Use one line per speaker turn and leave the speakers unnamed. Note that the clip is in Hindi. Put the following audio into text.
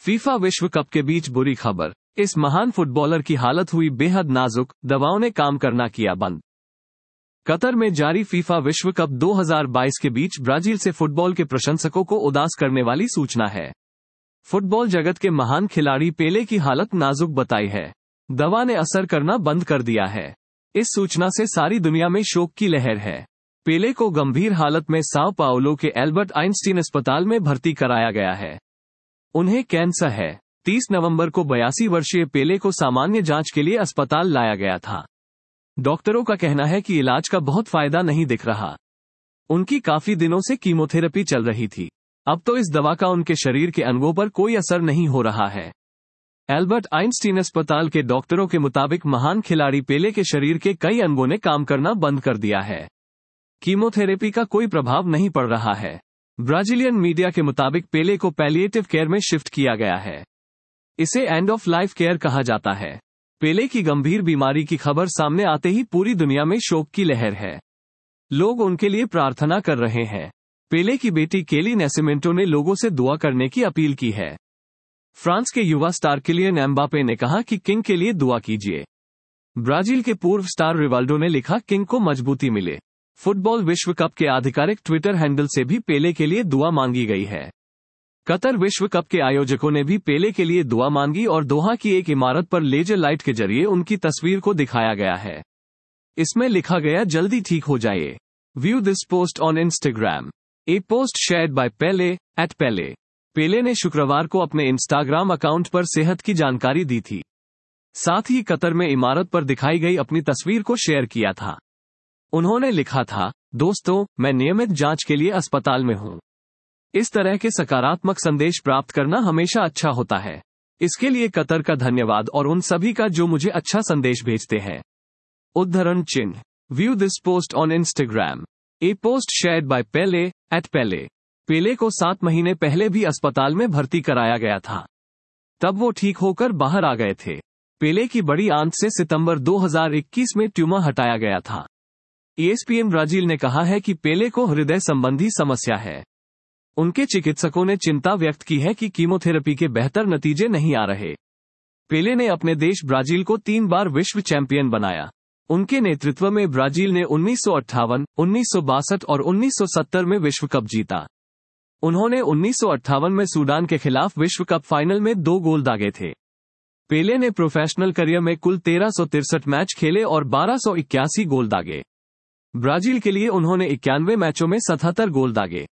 फीफा विश्व कप के बीच बुरी खबर। इस महान फुटबॉलर की हालत हुई बेहद नाजुक, दवाओं ने काम करना किया बंद। कतर में जारी फीफा विश्व कप 2022 के बीच ब्राजील से फुटबॉल के प्रशंसकों को उदास करने वाली सूचना है। फुटबॉल जगत के महान खिलाड़ी पेले की हालत नाजुक बताई है। दवा ने असर करना बंद कर दिया है। इस सूचना से सारी दुनिया में शोक की लहर है। पेले को गंभीर हालत में साओ पाउलो के एल्बर्ट आइंस्टीन अस्पताल में भर्ती कराया गया है। उन्हें कैंसर है। 30 नवंबर को 82 वर्षीय पेले को सामान्य जांच के लिए अस्पताल लाया गया था। डॉक्टरों का कहना है कि इलाज का बहुत फायदा नहीं दिख रहा। उनकी काफी दिनों से कीमोथेरेपी चल रही थी। अब तो इस दवा का उनके शरीर के अंगों पर कोई असर नहीं हो रहा है। एल्बर्ट आइंस्टीन अस्पताल के डॉक्टरों के मुताबिक महान खिलाड़ी पेले के शरीर के कई अंगों ने काम करना बंद कर दिया है। कीमोथेरेपी का कोई प्रभाव नहीं पड़ रहा है। ब्राजीलियन मीडिया के मुताबिक पेले को पैलिएटिव केयर में शिफ्ट किया गया है। इसे एंड ऑफ लाइफ केयर कहा जाता है। पेले की गंभीर बीमारी की खबर सामने आते ही पूरी दुनिया में शोक की लहर है। लोग उनके लिए प्रार्थना कर रहे हैं। पेले की बेटी केली नेसिमेंटो ने लोगों से दुआ करने की अपील की है। फ्रांस के युवा स्टार किलियन एम्बापे ने कहा कि किंग के लिए दुआ कीजिए। ब्राजील के पूर्व स्टार रिवाल्डो ने लिखा, किंग को मजबूती मिले। फुटबॉल विश्व कप के आधिकारिक ट्विटर हैंडल से भी पेले के लिए दुआ मांगी गई है। कतर विश्व कप के आयोजकों ने भी पेले के लिए दुआ मांगी और दोहा की एक इमारत पर लेजर लाइट के जरिए उनकी तस्वीर को दिखाया गया है। इसमें लिखा गया, जल्दी ठीक हो जाइए। View this post on Instagram. A post shared by Pele @Pele. Pele ने शुक्रवार को अपने इंस्टाग्राम अकाउंट पर सेहत की जानकारी दी थी। साथ ही कतर में इमारत पर दिखाई गई अपनी तस्वीर को शेयर किया था। उन्होंने लिखा था, दोस्तों, मैं नियमित जांच के लिए अस्पताल में हूं। इस तरह के सकारात्मक संदेश प्राप्त करना हमेशा अच्छा होता है। इसके लिए कतर का धन्यवाद और उन सभी का जो मुझे अच्छा संदेश भेजते हैं। उद्धरण चिन्ह। View this post on Instagram. A post shared by Pele @Pele. Pele को 7 महीने पहले भी अस्पताल में भर्ती कराया गया था। तब वो ठीक होकर बाहर आ गए थे। पेले की बड़ी आंत से सितंबर 2021 में ट्यूमर हटाया गया था। ESPN ब्राजील ने कहा है कि पेले को हृदय संबंधी समस्या है। उनके चिकित्सकों ने चिंता व्यक्त की है कि कीमोथेरेपी के बेहतर नतीजे नहीं आ रहे। पेले ने अपने देश ब्राजील को 3 बार विश्व चैंपियन बनाया। उनके नेतृत्व में ब्राजील ने 1958, 1962 और 1970 में विश्व कप जीता। उन्होंने 1958 में सूडान के खिलाफ विश्व कप फाइनल में 2 गोल दागे थे। पेले ने प्रोफेशनल करियर में कुल 1363 मैच खेले और 1281 गोल दागे। ब्राजील के लिए उन्होंने 91 मैचों में 77 गोल दागे।